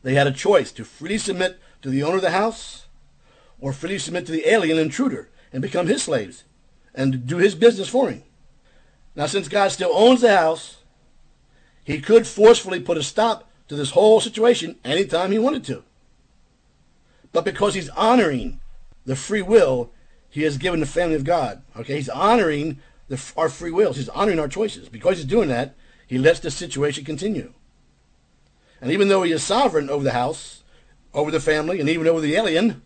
They had a choice to freely submit to the owner of the house or freely submit to the alien intruder and become his slaves and do his business for him. Now, since God still owns the house, he could forcefully put a stop to this whole situation anytime he wanted to. But because he's honoring the free will he has given the family of God, okay, he's honoring our free wills. He's honoring our choices. Because he's doing that, he lets the situation continue. And even though he is sovereign over the house, over the family, and even over the alien,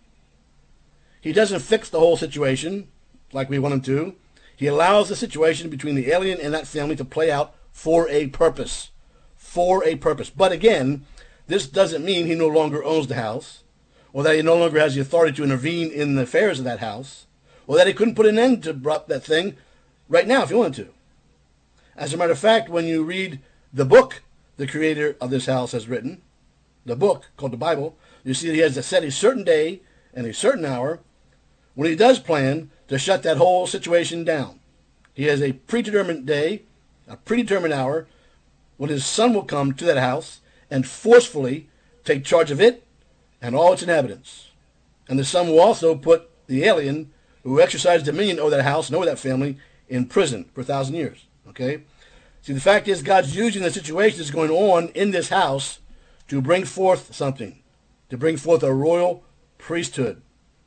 he doesn't fix the whole situation like we want him to. He allows the situation between the alien and that family to play out for a purpose. For a purpose. But again, this doesn't mean he no longer owns the house, or that he no longer has the authority to intervene in the affairs of that house, or that he couldn't put an end to that thing right now if he wanted to. As a matter of fact, when you read the book the creator of this house has written, the book called the Bible, you see that he has set a certain day and a certain hour when he does plan to shut that whole situation down. He has a predetermined day, a predetermined hour, when his son will come to that house and forcefully take charge of it and all its inhabitants. And the son will also put the alien who exercised dominion over that house and over that family in prison for 1,000 years. Okay? See, the fact is God's using the situation that's going on in this house to bring forth something, to bring forth a royal priesthood.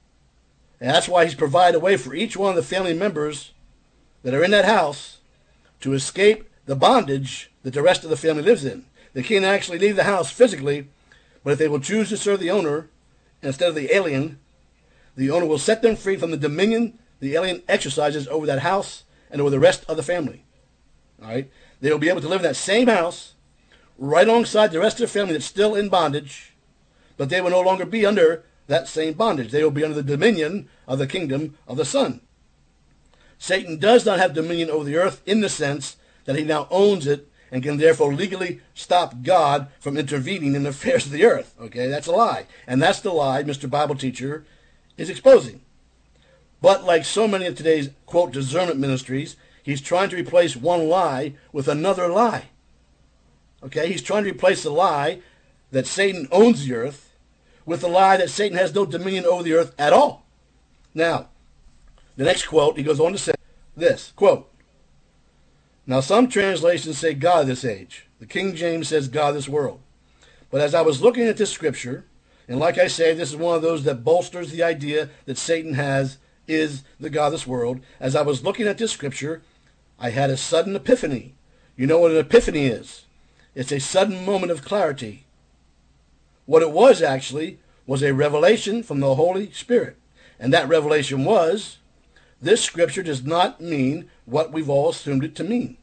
And that's why he's provided a way for each one of the family members that are in that house to escape the bondage that the rest of the family lives in. They can't actually leave the house physically, but if they will choose to serve the owner instead of the alien, the owner will set them free from the dominion the alien exercises over that house and over the rest of the family. All right? They will be able to live in that same house right alongside the rest of the family that's still in bondage, but they will no longer be under that same bondage. They will be under the dominion of the kingdom of the Son. Satan does not have dominion over the earth in the sense that he now owns it and can therefore legally stop God from intervening in the affairs of the earth. Okay, that's a lie. And that's the lie Mr. Bible Teacher is exposing. But like so many of today's, quote, discernment ministries, he's trying to replace one lie with another lie. Okay, he's trying to replace the lie that Satan owns the earth with the lie that Satan has no dominion over the earth at all. Now, the next quote, he goes on to say this, quote, "Now some translations say God of this age. The King James says God of this world. But as I was looking at this scripture, and like I say, this is one of those that bolsters the idea that Satan is the God of this world. As I was looking at this scripture, I had a sudden epiphany. You know what an epiphany is? It's a sudden moment of clarity. What it was actually was a revelation from the Holy Spirit. And that revelation was, this scripture does not mean what we've all assumed it to mean."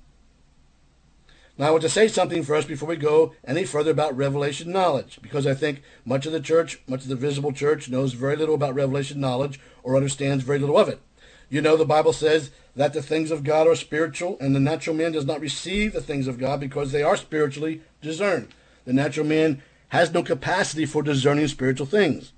Now I want to say something first before we go any further about revelation knowledge, because I think much of the church, much of the visible church, knows very little about revelation knowledge or understands very little of it. You know, the Bible says that the things of God are spiritual, and the natural man does not receive the things of God because they are spiritually discerned. The natural man has no capacity for discerning spiritual things.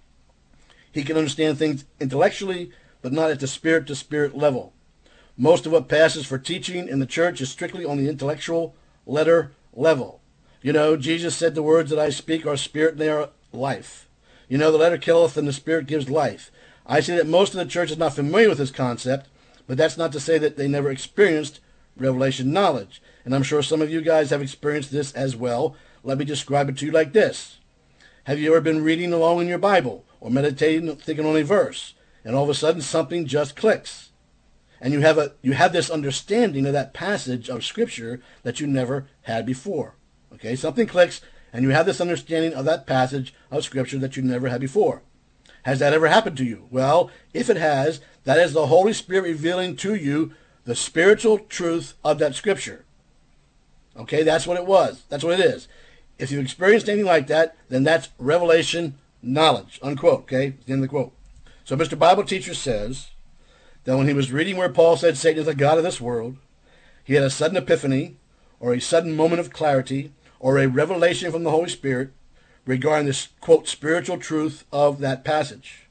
He can understand things intellectually, but not at the spirit-to-spirit level. Most of what passes for teaching in the church is strictly on the intellectual letter level. You know, Jesus said the words that I speak are spirit and they are life. You know, the letter killeth and the spirit gives life. I say that most of the church is not familiar with this concept, but that's not to say that they never experienced revelation knowledge. And I'm sure some of you guys have experienced this as well. Let me describe it to you like this. Have you ever been reading along in your Bible or meditating, thinking on a verse, and all of a sudden something just clicks? And you have this understanding of that passage of Scripture that you never had before. Okay, something clicks, and you have this understanding of that passage of Scripture that you never had before. Has that ever happened to you? Well, if it has, that is the Holy Spirit revealing to you the spiritual truth of that Scripture. Okay, that's what it was. That's what it is. If you've experienced anything like that, then that's revelation knowledge, unquote. Okay, the end of the quote. So Mr. Bible Teacher says that when he was reading where Paul said Satan is the God of this world, he had a sudden epiphany, or a sudden moment of clarity, or a revelation from the Holy Spirit regarding this, quote, spiritual truth of that passage.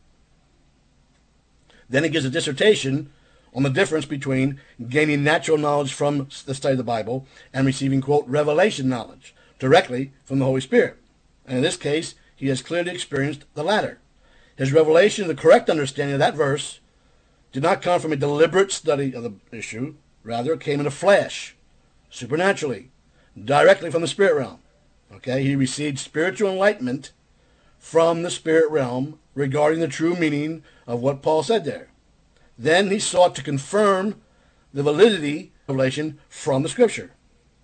Then he gives a dissertation on the difference between gaining natural knowledge from the study of the Bible and receiving, quote, revelation knowledge directly from the Holy Spirit. And in this case, he has clearly experienced the latter. His revelation, the correct understanding of that verse, did not come from a deliberate study of the issue. Rather, it came in a flash, supernaturally, directly from the spirit realm. Okay, he received spiritual enlightenment from the spirit realm regarding the true meaning of what Paul said there. Then he sought to confirm the validity of revelation from the Scripture.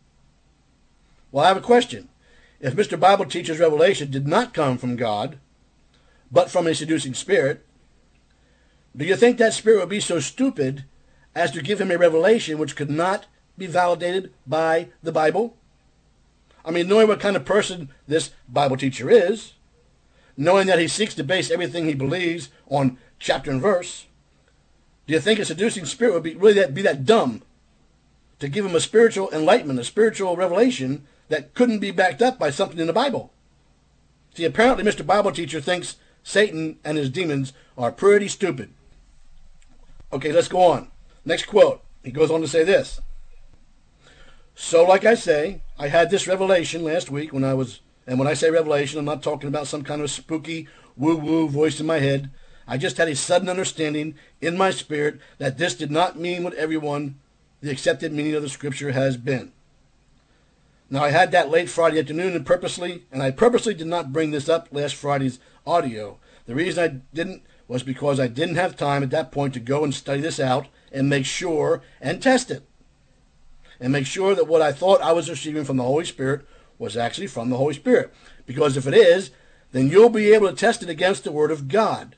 Well, I have a question. If Mr. Bible Teacher's revelation did not come from God, but from a seducing spirit, do you think that spirit would be so stupid as to give him a revelation which could not be validated by the Bible? I mean, knowing what kind of person this Bible teacher is, knowing that he seeks to base everything he believes on chapter and verse, do you think a seducing spirit would be that dumb to give him a spiritual enlightenment, a spiritual revelation that couldn't be backed up by something in the Bible? See, apparently Mr. Bible Teacher thinks Satan and his demons are pretty stupid. Okay, let's go on. Next quote. He goes on to say this. So, like I say, I had this revelation last week and when I say revelation, I'm not talking about some kind of spooky woo-woo voice in my head. I just had a sudden understanding in my spirit that this did not mean what the accepted meaning of the Scripture has been. Now, I had that late Friday afternoon and I purposely did not bring this up last Friday's audio. The reason I didn't was because I didn't have time at that point to go and study this out and make sure and test it. And make sure that what I thought I was receiving from the Holy Spirit was actually from the Holy Spirit. Because if it is, then you'll be able to test it against the Word of God.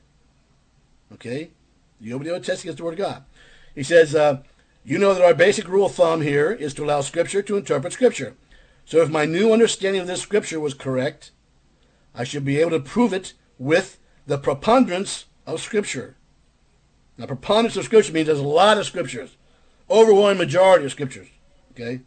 Okay? You'll be able to test it against the Word of God. He says, you know that our basic rule of thumb here is to allow Scripture to interpret Scripture. So if my new understanding of this Scripture was correct, I should be able to prove it with the preponderance of Scripture. Now, preponderance of Scripture means there's a lot of Scriptures. Overwhelming majority of Scriptures. Okay?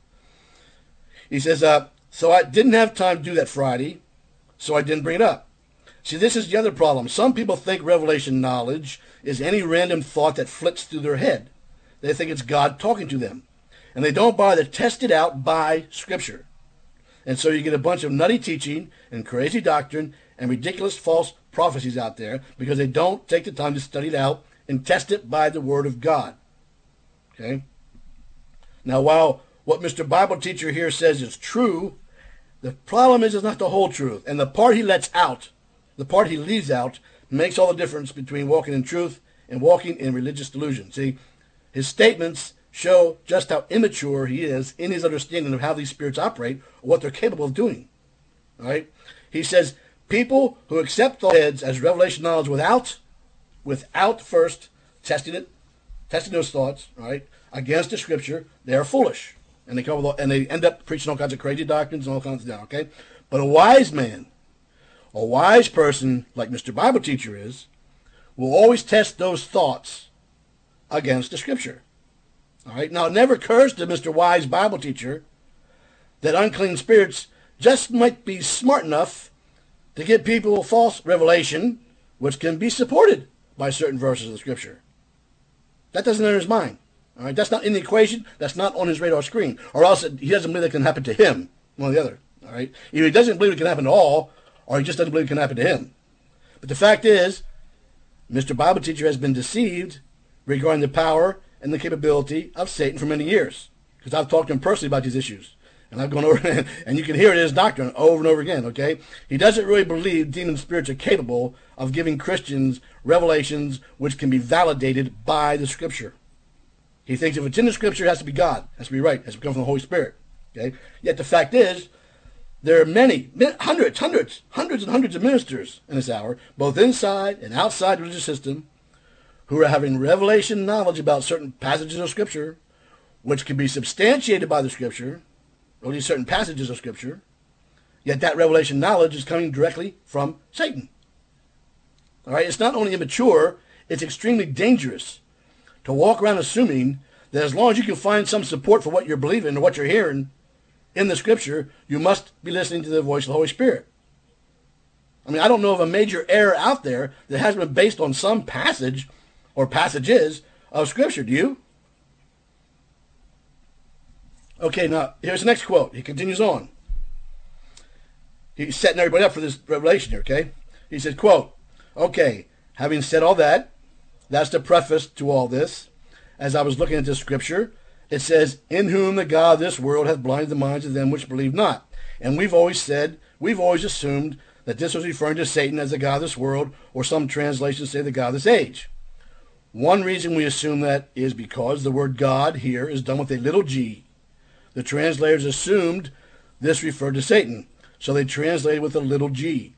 He says, so I didn't have time to do that Friday, so I didn't bring it up. See, this is the other problem. Some people think revelation knowledge is any random thought that flits through their head. They think it's God talking to them. And they don't bother to test it out by Scripture. And so you get a bunch of nutty teaching and crazy doctrine and ridiculous false prophecies out there because they don't take the time to study it out and test it by the Word of God. Okay? Now, while what Mr. Bible Teacher here says is true, the problem is it's not the whole truth. And the part he lets out, the part he leaves out, makes all the difference between walking in truth and walking in religious delusion. See, his statements show just how immature he is in his understanding of how these spirits operate or what they're capable of doing. All right? He says, people who accept the heads as revelation knowledge without first testing those thoughts, all right, against the Scripture, they are foolish. And they end up preaching all kinds of crazy doctrines and all kinds of that, okay? But a wise man, a wise person like Mr. Bible Teacher is, will always test those thoughts against the Scripture. All right? Now, it never occurs to Mr. Wise Bible Teacher that unclean spirits just might be smart enough to give people a false revelation which can be supported by certain verses of the Scripture. That doesn't enter his mind. All right? That's not in the equation. That's not on his radar screen. Or else he doesn't believe it can happen to him, one or the other. All right? Either he doesn't believe it can happen at all, or he just doesn't believe it can happen to him. But the fact is, Mr. Bible Teacher has been deceived regarding the power and the capability of Satan for many years. Because I've talked to him personally about these issues. And I've gone over, and you can hear it in his doctrine over and over again, okay? He doesn't really believe demon spirits are capable of giving Christians revelations which can be validated by the Scripture. He thinks if it's in the Scripture, it has to be God. It has to be right. It has to come from the Holy Spirit. Okay? Yet the fact is, there are hundreds and hundreds of ministers in this hour, both inside and outside the religious system, who are having revelation knowledge about certain passages of Scripture, which can be substantiated by the Scripture, or these certain passages of Scripture, yet that revelation knowledge is coming directly from Satan. All right? It's not only immature, it's extremely dangerous to walk around assuming that as long as you can find some support for what you're believing or what you're hearing in the Scripture, you must be listening to the voice of the Holy Spirit. I mean, I don't know of a major error out there that hasn't been based on some passage or passages of Scripture. Do you? Okay, now, here's the next quote. He continues on. He's setting everybody up for this revelation here, okay? He said, quote, okay, having said all that, that's the preface to all this. As I was looking at this scripture, it says, in whom the God of this world hath blinded the minds of them which believe not. And we've always assumed that this was referring to Satan as the God of this world, or some translations say the God of this age. One reason we assume that is because the word God here is done with a little g. The translators assumed this referred to Satan, so they translated with a little g.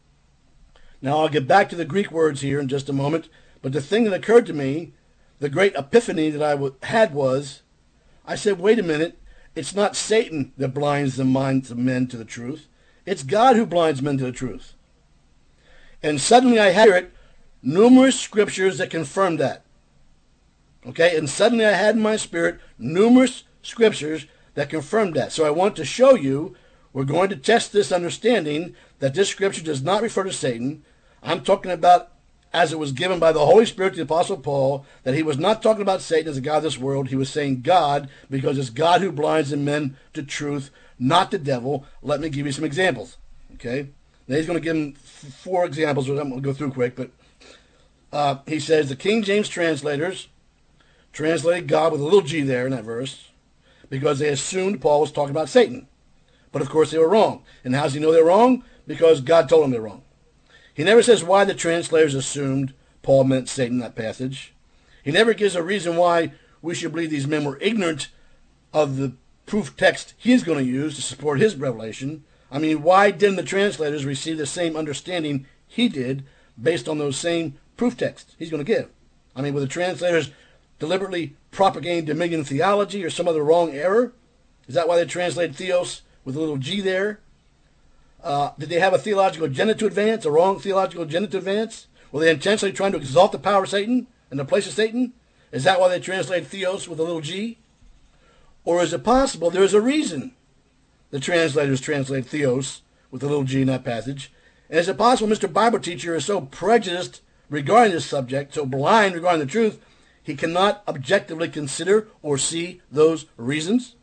Now I'll get back to the Greek words here in just a moment, but the thing that occurred to me, the great epiphany that I had was, I said, wait a minute, it's not Satan that blinds the minds of men to the truth. It's God who blinds men to the truth. And suddenly I had numerous scriptures that confirmed that. Okay, and suddenly I had in my spirit numerous scriptures that confirmed that. So I want to show you, we're going to test this understanding that this scripture does not refer to Satan. I'm talking about as it was given by the Holy Spirit to the Apostle Paul, that he was not talking about Satan as the God of this world. He was saying God, because it's God who blinds the men to truth, not the devil. Let me give you some examples. Okay? Now he's going to give him 4 examples, which I'm going to go through quick, but he says the King James translators translated God with a little g there in that verse because they assumed Paul was talking about Satan. But of course they were wrong. And how does he know they're wrong? Because God told him they're wrong. He never says why the translators assumed Paul meant Satan in that passage. He never gives a reason why we should believe these men were ignorant of the proof text he's going to use to support his revelation. I mean, why didn't the translators receive the same understanding he did based on those same proof texts he's going to give? I mean, were the translators deliberately propagating Dominion theology or some other wrong error? Is that why they translated theos with a little g there? Did they have a theological agenda to advance, a wrong theological agenda to advance? Were they intentionally trying to exalt the power of Satan and the place of Satan? Is that why they translated theos with a little g? Or is it possible there is a reason the translators translate theos with a little g in that passage? And is it possible Mr. Bible teacher is so prejudiced regarding this subject, so blind regarding the truth, he cannot objectively consider or see those reasons?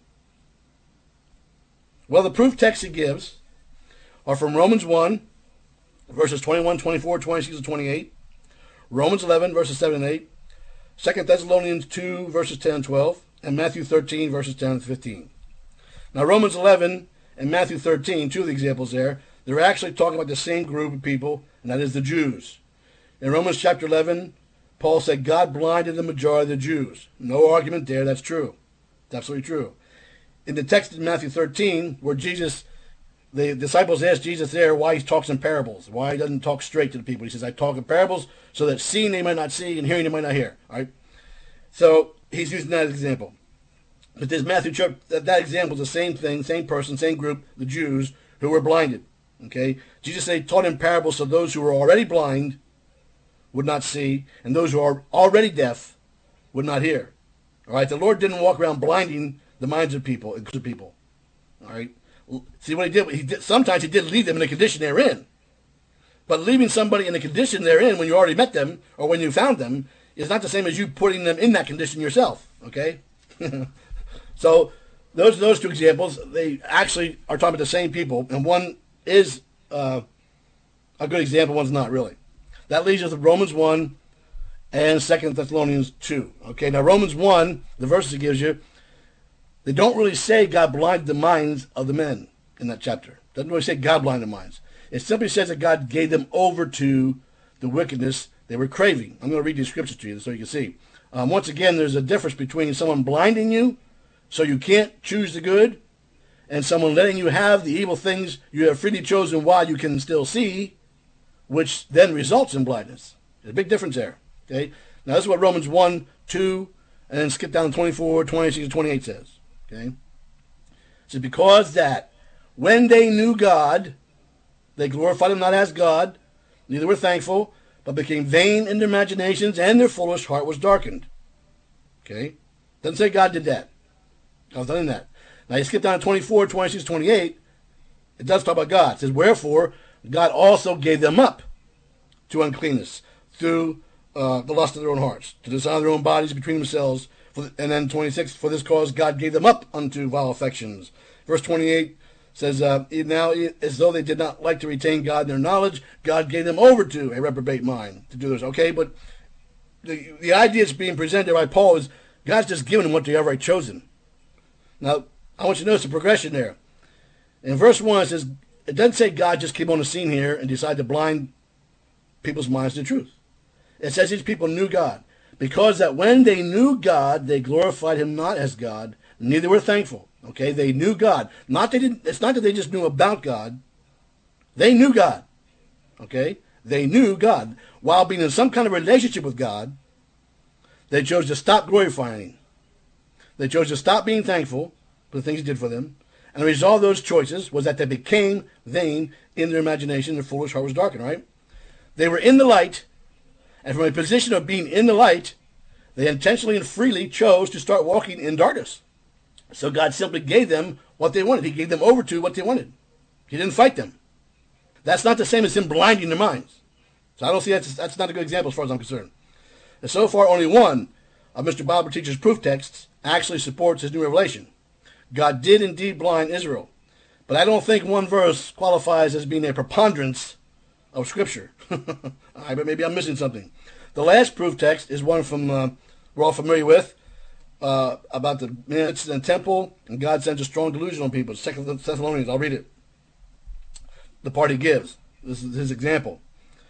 Well, the proof text he gives are from Romans 1, verses 21, 24, 26, and 28, Romans 11, verses 7 and 8, 2 Thessalonians 2, verses 10 and 12, and Matthew 13, verses 10 and 15. Now, Romans 11 and Matthew 13, 2 of the examples there, they're actually talking about the same group of people, and that is the Jews. In Romans chapter 11, Paul said God blinded the majority of the Jews. No argument there, that's true. It's absolutely true. In the text in Matthew 13, where the disciples asked Jesus there why he talks in parables, why he doesn't talk straight to the people. He says, I talk in parables so that seeing they might not see and hearing they might not hear. All right? So he's using that as an example. But this Matthew chapter, that example is the same thing, same person, same group, the Jews who were blinded. Okay? Jesus said he taught in parables so those who were already blind would not see, and those who are already deaf would not hear. All right? The Lord didn't walk around blinding the minds of people. All right? See what he did? Sometimes he did leave them in the condition they're in. But leaving somebody in the condition they're in when you already met them or when you found them is not the same as you putting them in that condition yourself. Okay? So those 2 examples, they actually are talking about the same people, and one is a good example, one's not really. That leads us to Romans 1 and 2 Thessalonians 2. Okay, now Romans 1, the verses it gives you, they don't really say God blinded the minds of the men in that chapter. It doesn't really say God blinded the minds. It simply says that God gave them over to the wickedness they were craving. I'm going to read these scriptures to you so you can see. Once again, there's a difference between someone blinding you so you can't choose the good and someone letting you have the evil things you have freely chosen while you can still see, which then results in blindness. There's a big difference there. Okay? Now, this is what Romans 1, 2, and then skip down to 24, 26, and 28 says. Okay? So because that when they knew God, they glorified him not as God, neither were thankful, but became vain in their imaginations, and their foolish heart was darkened. Okay? Doesn't say God did that. I was telling that. Now you skip down to 24, 26, 28. It does talk about God. It says, wherefore God also gave them up to uncleanness through the lust of their own hearts, to dishonor their own bodies between themselves. And then 26, for this cause God gave them up unto vile affections. Verse 28, says, now, as though they did not like to retain God in their knowledge, God gave them over to a reprobate mind to do this. Okay, but the idea that's being presented by Paul is God's just given them what they have already chosen. Now, I want you to notice the progression there. In verse 1, it says, it doesn't say God just came on the scene here and decided to blind people's minds to the truth. It says these people knew God. Because that when they knew God, they glorified him not as God, neither were thankful. Okay, they knew God. It's not that they just knew about God. They knew God. Okay, they knew God. While being in some kind of relationship with God, they chose to stop glorifying him. They chose to stop being thankful for the things he did for them. And the result of those choices was that they became vain in their imagination. Their foolish heart was darkened, right? They were in the light, and from a position of being in the light, they intentionally and freely chose to start walking in darkness. So God simply gave them what they wanted. He gave them over to what they wanted. He didn't fight them. That's not the same as him blinding their minds. So I don't see that's not a good example as far as I'm concerned. And so far, only one of Mr. Bible Teacher's proof texts actually supports his new revelation. God did indeed blind Israel. But I don't think one verse qualifies as being a preponderance of Scripture. But maybe I'm missing something. The last proof text is one from we're all familiar with, about the minutes in the temple, and God sends a strong delusion on people. 2 Thessalonians, I'll read it. The part he gives. This is his example.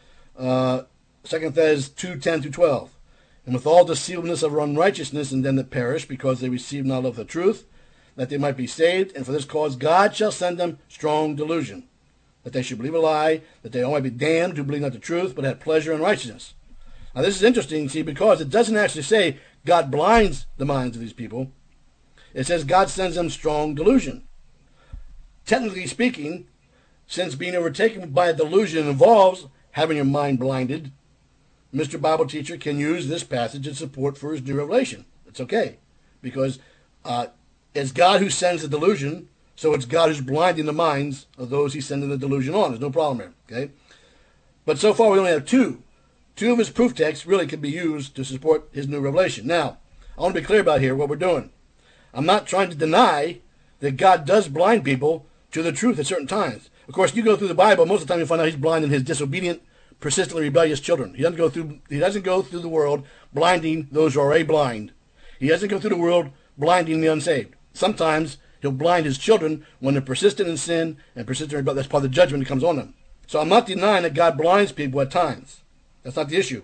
2 Thess 2:10 through 12. And with all deceivableness of unrighteousness in them that perish, because they receive not of the truth, that they might be saved, and for this cause God shall send them strong delusion, that they should believe a lie, that they all might be damned who believe not the truth, but had pleasure in righteousness. Now this is interesting, see, because it doesn't actually say God blinds the minds of these people. It says God sends them strong delusion. Technically speaking, since being overtaken by a delusion involves having your mind blinded, Mr. Bible Teacher can use this passage in support for his new revelation. It's okay, because it's God who sends the delusion, so it's God who's blinding the minds of those he's sending the delusion on. There's no problem here, okay? But so far we only have two. Two of his proof texts really can be used to support his new revelation. Now, I want to be clear about here what we're doing. I'm not trying to deny that God does blind people to the truth at certain times. Of course, you go through the Bible, most of the time you find out he's blinding his disobedient, persistently rebellious children. He doesn't go through the world blinding those who are already blind. He doesn't go through the world blinding the unsaved. Sometimes he'll blind his children when they're persistent in sin and persistent in rebellion. That's part of the judgment that comes on them. So I'm not denying that God blinds people at times. That's not the issue.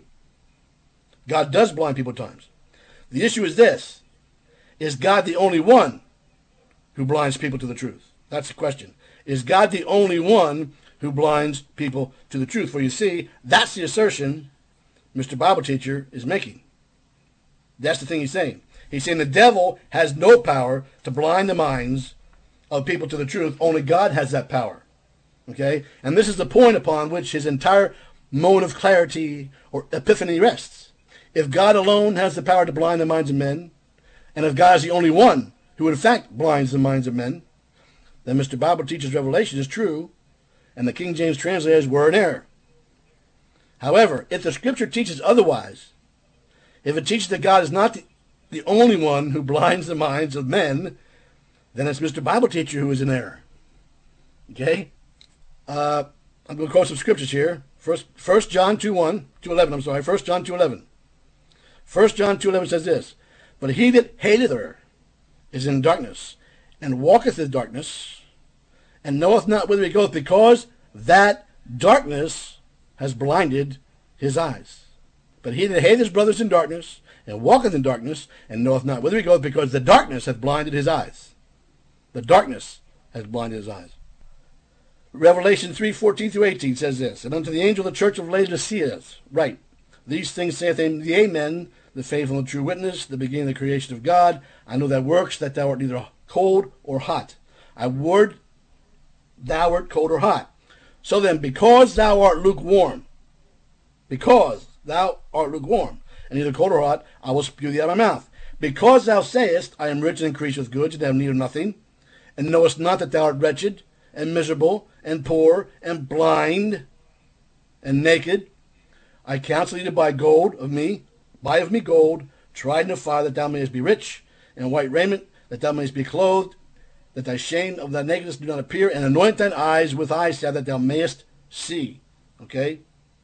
God does blind people at times. The issue is this. Is God the only one who blinds people to the truth? That's the question. Is God the only one who blinds people to the truth? For you see, that's the assertion Mr. Bible Teacher is making. That's the thing he's saying. He's saying the devil has no power to blind the minds of people to the truth. Only God has that power. Okay? And this is the point upon which his entire moment of clarity or epiphany rests. If God alone has the power to blind the minds of men, and if God is the only one who in fact blinds the minds of men, then Mr. Bible Teacher's revelation is true, and the King James translators were in error. However, if the Scripture teaches otherwise, if it teaches that God is not the only one who blinds the minds of men, then it's Mr. Bible Teacher who is in error. Okay? I'm going to quote some scriptures here. 1 John 2:11. 1 John 2:11. 1 John 2:11 says this, But he that hateth her is in darkness, and walketh in darkness, and knoweth not whither he goeth, because that darkness has blinded his eyes. But he that hateth his brother is in darkness, and walketh in darkness, and knoweth not whither he goeth, because the darkness hath blinded his eyes. The darkness has blinded his eyes. Revelation 3:14 through 18 says this, And unto the angel of the church of Laodicea write, These things saith the Amen, the faithful and true witness, the beginning of the creation of God. I know thy works, that thou art neither cold or hot. I would thou art cold or hot. So then, because thou art lukewarm, and neither cold or hot, I will spew thee out of my mouth. Because thou sayest, I am rich and increase with goods, and have need of nothing, and knowest not that thou art wretched, and miserable, and poor, and blind, and naked, I counsel thee to buy of me gold, tried in the fire, that thou mayest be rich, and white raiment, that thou mayest be clothed, that thy shame of thy nakedness do not appear, and anoint thine eyes with eye salve that thou mayest see. Okay?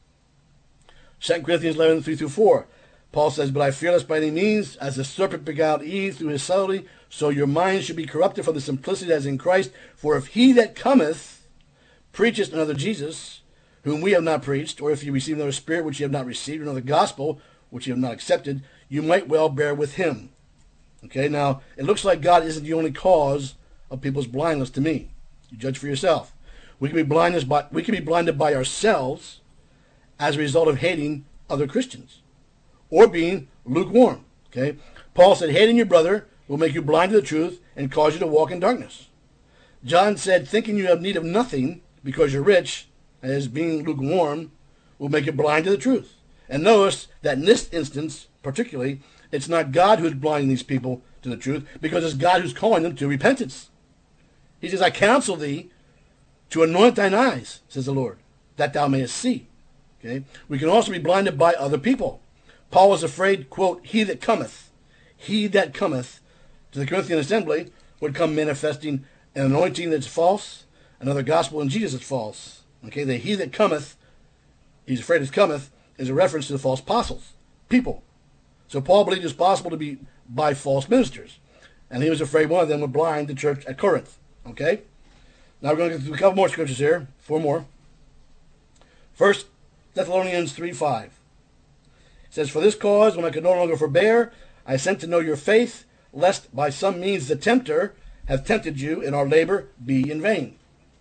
2 Corinthians 11, 3-4. Paul says, but I fear lest by any means, as the serpent beguiled Eve through his subtlety, so your minds should be corrupted from the simplicity that is in Christ. For if he that cometh preacheth another Jesus, whom we have not preached, or if you receive another spirit which you have not received, or another gospel which you have not accepted, you might well bear with him. Okay, now, it looks like God isn't the only cause of people's blindness to me. You judge for yourself. We can be blinded by ourselves as a result of hating other Christians, or being lukewarm. Okay, Paul said, hating your brother will make you blind to the truth and cause you to walk in darkness. John said, thinking you have need of nothing because you're rich, as being lukewarm, will make you blind to the truth. And notice that in this instance, particularly, it's not God who's blinding these people to the truth, because it's God who's calling them to repentance. He says, I counsel thee to anoint thine eyes, says the Lord, that thou mayest see. Okay? We can also be blinded by other people. Paul was afraid, quote, he that cometh to the Corinthian assembly would come manifesting an anointing that's false, another gospel in Jesus that's false. Okay, the he that cometh, he's afraid is cometh, is a reference to the false apostles, people. So Paul believed it was possible to be by false ministers. And he was afraid one of them would blind the church at Corinth. Okay? Now we're going to get through a couple more scriptures here. 4 more. 1 Thessalonians 3:5. It says, for this cause, when I could no longer forbear, I sent to know your faith, lest by some means the tempter have tempted you, and our labor be in vain.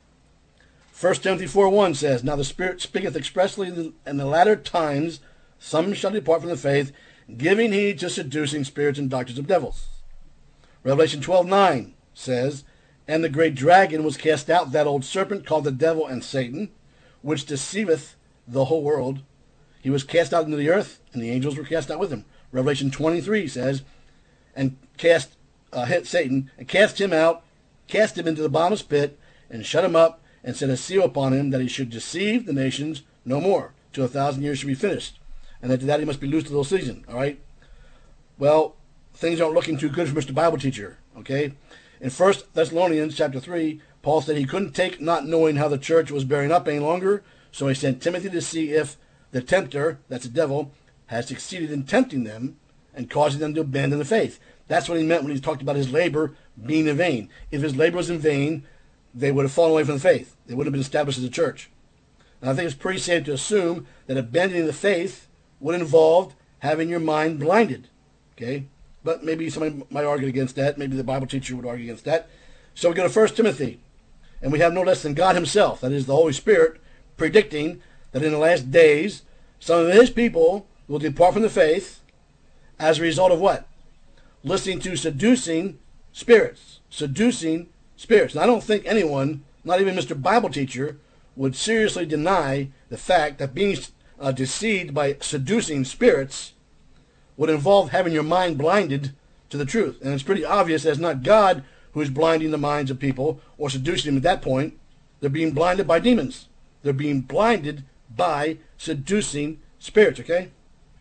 1 Timothy 4:1 says, now the Spirit speaketh expressly in the latter times, some shall depart from the faith, giving heed to seducing spirits and doctrines of devils. Revelation 12:9 says, and the great dragon was cast out, that old serpent called the devil and Satan, which deceiveth the whole world. He was cast out into the earth, and the angels were cast out with him. Revelation 23 says, and hit Satan, and cast him out, cast him into the bottomless pit, and shut him up, and set a seal upon him, that he should deceive the nations no more, till 1,000 years should be finished. And after that he must be loosed to the season. All right? Well, things aren't looking too good for Mr. Bible Teacher. Okay? In 1 Thessalonians chapter 3, Paul said he couldn't take not knowing how the church was bearing up any longer, so he sent Timothy to see if the tempter, that's the devil, had succeeded in tempting them and causing them to abandon the faith. That's what he meant when he talked about his labor being in vain. If his labor was in vain, they would have fallen away from the faith. They would have been established as a church. And I think it's pretty safe to assume that abandoning the faith would involve having your mind blinded. Okay? But maybe somebody might argue against that. Maybe the Bible teacher would argue against that. So we go to 1 Timothy. And we have no less than God himself, that is the Holy Spirit, predicting that in the last days, some of his people will depart from the faith as a result of what? Listening to seducing spirits. Seducing spirits. And I don't think anyone, not even Mr. Bible Teacher, would seriously deny the fact that being deceived by seducing spirits would involve having your mind blinded to the truth. And it's pretty obvious that it's not God who is blinding the minds of people or seducing them at that point. They're being blinded by demons. They're being blinded by seducing spirits, okay?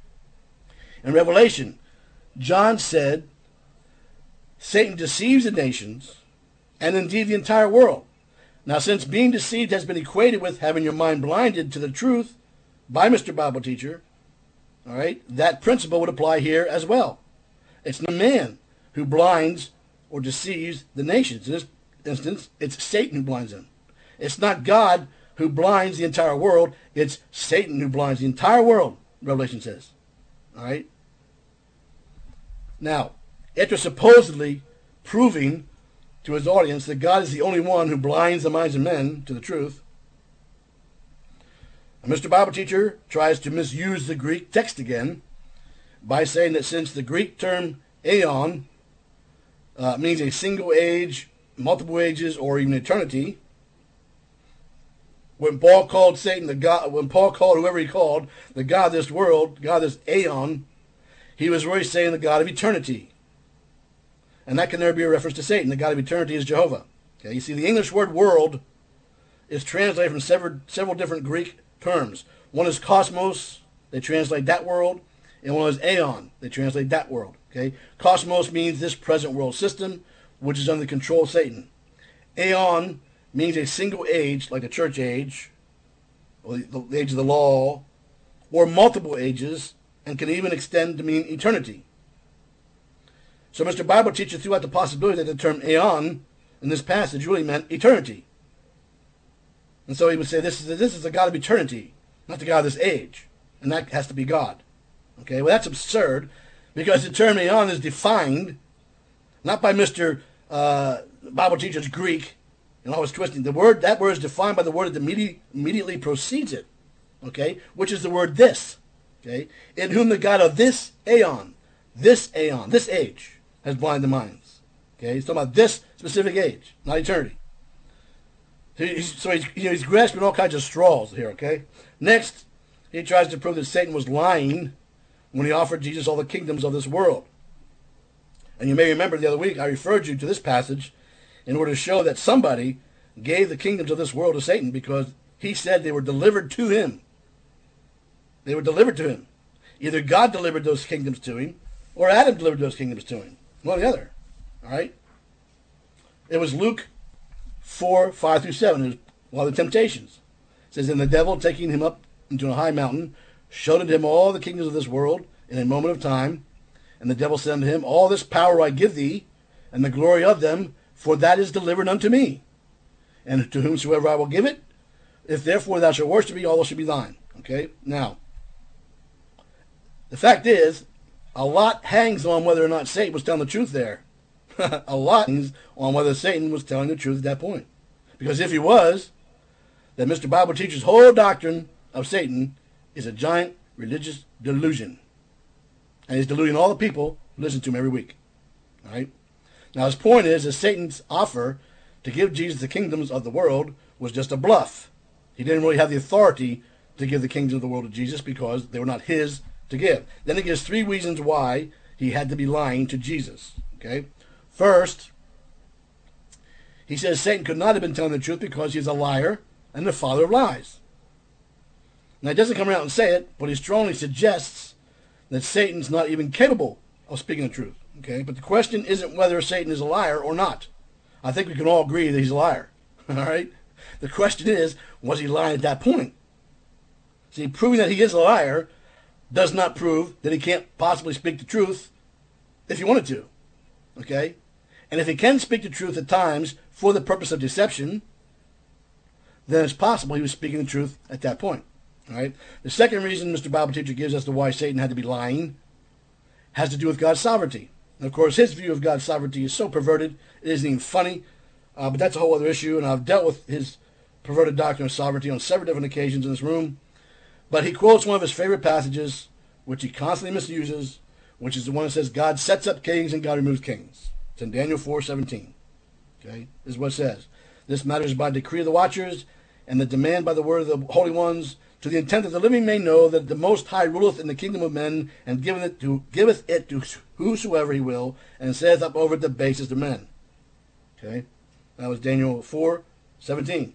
In Revelation, John said, Satan deceives the nations and indeed the entire world. Now, since being deceived has been equated with having your mind blinded to the truth by Mr. Bible Teacher, all right, that principle would apply here as well. It's not man who blinds or deceives the nations. In this instance, it's Satan who blinds them. It's not God who blinds the entire world. It's Satan who blinds the entire world, Revelation says. All right? Now, after supposedly proving to his audience that God is the only one who blinds the minds of men to the truth, Mr. Bible Teacher tries to misuse the Greek text again by saying that since the Greek term aeon means a single age, multiple ages, or even eternity, when Paul called Satan the God, when Paul called whoever he called the God of this world, God of this aeon, he was really saying the God of eternity. And that can never be a reference to Satan. The God of eternity is Jehovah. Okay, you see, the English word world is translated from several different Greek terms. One is cosmos, they translate that world, and one is aeon, they translate that world. Okay, cosmos means this present world system, which is under the control of Satan. Aeon means a single age, like the church age, or the age of the law, or multiple ages, and can even extend to mean eternity. So Mr. Bible Teacher threw out the possibility that the term aeon in this passage really meant eternity. And so he would say, this is the God of eternity, not the God of this age. And that has to be God. Okay, well, that's absurd, because the term aeon is defined not by Mr. Bible Teacher's Greek and all his twisting. That word is defined by the word that immediately precedes it. Okay, which is the word this. Okay, in whom the God of this aeon, this age, has blinded the minds. Okay, he's talking about this specific age, not eternity. So he's grasping all kinds of straws here. Okay, next he tries to prove that Satan was lying when he offered Jesus all the kingdoms of this world. And you may remember the other week I referred you to this passage in order to show that somebody gave the kingdoms of this world to Satan because he said they were delivered to him. They were delivered to him. Either God delivered those kingdoms to him, or Adam delivered those kingdoms to him. One or the other. All right? It was Luke 4, 5 through 7. It was one of the temptations. It says, and the devil, taking him up into a high mountain, showed unto him all the kingdoms of this world in a moment of time. And the devil said unto him, all this power I give thee, and the glory of them, for that is delivered unto me. And to whomsoever I will give it, if therefore thou shalt worship me, all shall be thine. Okay? Now, the fact is, a lot hangs on whether or not Satan was telling the truth there. A lot hangs on whether Satan was telling the truth at that point. Because if he was, then Mr. Bible Teacher's whole doctrine of Satan is a giant religious delusion. And he's deluding all the people who listen to him every week. All right? Now his point is that Satan's offer to give Jesus the kingdoms of the world was just a bluff. He didn't really have the authority to give the kingdoms of the world to Jesus because they were not his to give. Then he gives 3 reasons why he had to be lying to Jesus. Okay? First, he says Satan could not have been telling the truth because he is a liar and the father of lies. Now he doesn't come out and say it, but he strongly suggests that Satan's not even capable of speaking the truth. Okay? But the question isn't whether Satan is a liar or not. I think we can all agree that he's a liar. All right? The question is, was he lying at that point? See, proving that he is a liar does not prove that he can't possibly speak the truth if he wanted to. Okay? And if he can speak the truth at times for the purpose of deception, then it's possible he was speaking the truth at that point. All right? The second reason Mr. Bible Teacher gives as to why Satan had to be lying has to do with God's sovereignty. And of course, his view of God's sovereignty is so perverted, it isn't even funny. But that's a whole other issue, and I've dealt with his perverted doctrine of sovereignty on several different occasions in this room. But he quotes one of his favorite passages, which he constantly misuses, which is the one that says, God sets up kings and God removes kings. It's in Daniel 4:17. Okay? This is what it says. This matter is by decree of the watchers, and the demand by the word of the holy ones, to the intent that the living may know that the Most High ruleth in the kingdom of men, and giveth it to whosoever he will, and saith up over it the basis of men. Okay? That was Daniel 4:17.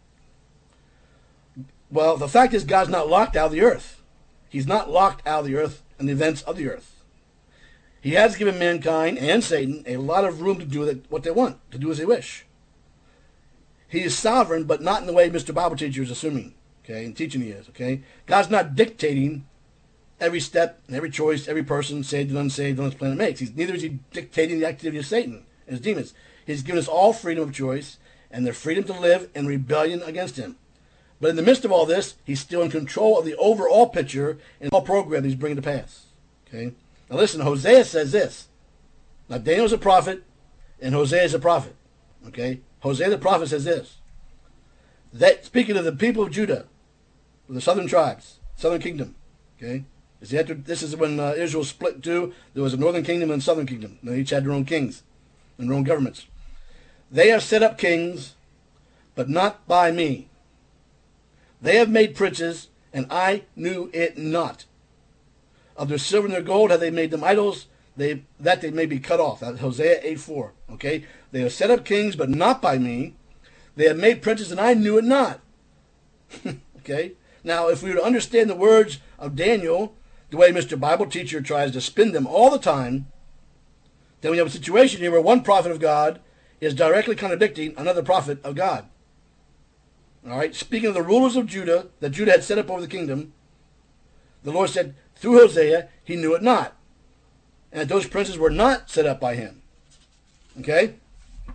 Well, the fact is God's not locked out of the earth. He's not locked out of the earth and the events of the earth. He has given mankind and Satan a lot of room to do what they want, to do as they wish. He is sovereign, but not in the way Mr. Bible Teacher is assuming, okay, and teaching he is, okay? God's not dictating every step and every choice every person, saved and unsaved, on this planet makes. Neither is he dictating the activity of Satan and his demons. He's given us all freedom of choice and the freedom to live in rebellion against him. But in the midst of all this, he's still in control of the overall picture and all program he's bringing to pass. Okay? Now listen, Hosea says this. Now Daniel's a prophet, and Hosea is a prophet. Okay? Hosea the prophet says this. That, speaking of the people of Judah, the southern tribes, southern kingdom. Okay? This is when Israel split in two. There was a northern kingdom and a southern kingdom. They each had their own kings and their own governments. They have set up kings, but not by me. They have made princes, and I knew it not. Of their silver and their gold have they made them idols, that they may be cut off. That's Hosea 8:4. Okay? They have set up kings, but not by me. They have made princes, and I knew it not. Okay? Now, if we were to understand the words of Daniel, the way Mr. Bible Teacher tries to spin them all the time, then we have a situation here where one prophet of God is directly contradicting another prophet of God. All right, speaking of the rulers of Judah that Judah had set up over the kingdom, the Lord said through Hosea, he knew it not, and that those princes were not set up by him. Okay?